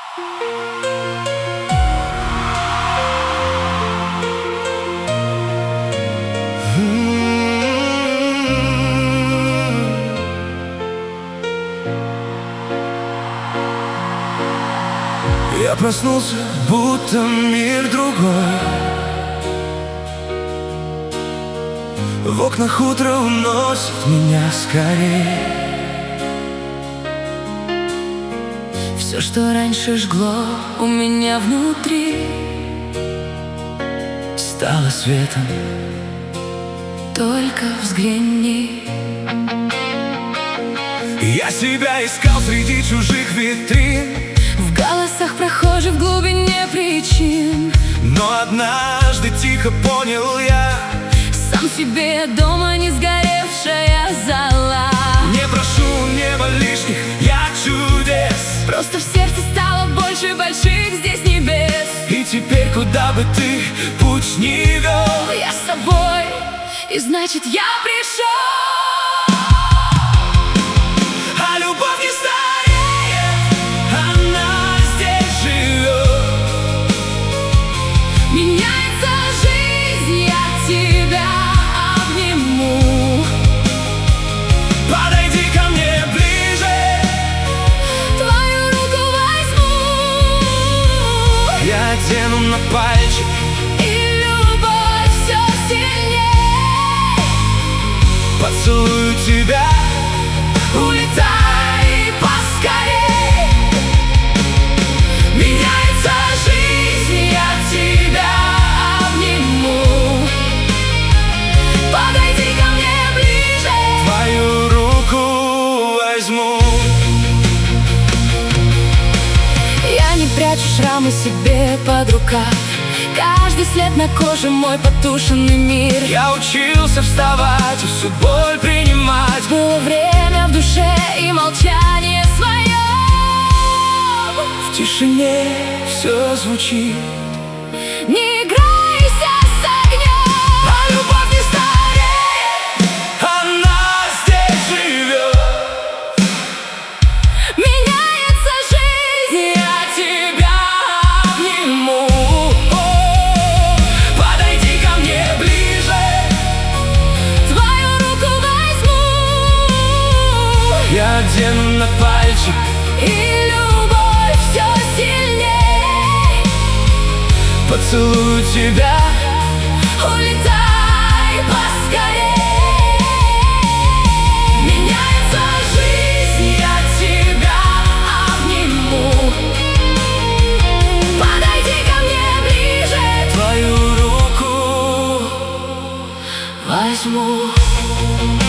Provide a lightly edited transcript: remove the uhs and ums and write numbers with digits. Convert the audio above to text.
Я проснулся, будто мир другой. В окнах утро уносит меня скорее. Все, что раньше жгло у меня внутри, стало светом. только взгляни. Я себя искал среди чужих витрин, В голосах прохожих в глубине причин. но однажды тихо понял я: Сам себе дома не сгоревшая зола. не прошу неба лишних я чудес, Просто в сердце стало больше больших здесь небес. и теперь куда бы ты путь ни вел, Я с тобой, и значит я пришел. а любовь не стареет, она здесь живет. Меняется жизнь, я тебя обниму. Подойди ко мне ближе, Твою руку возьму. я одену на пальчик, И любовь все сильней. поцелую тебя, Улетай поскорей. Меняется жизнь, я тебя обниму. Подойди ко мне ближе. твою руку возьму. Я не прячу шрамы себе под рукав. Каждый след на коже мой потушенный мир. Я учился вставать и всю боль принимать. Было время в душе и молчание свое. В тишине все звучит. Не играйся с огнем. А любовь не стареет, она здесь живет. Меняется жизнь, я тебя обниму. Подойди ко мне ближе, Твою руку возьму. я одену на пальчик, И любовь все сильней. поцелую тебя, Улетай поскорей. Меняется жизнь, я тебя обниму. Подойди ко мне ближе. твою руку Возьму.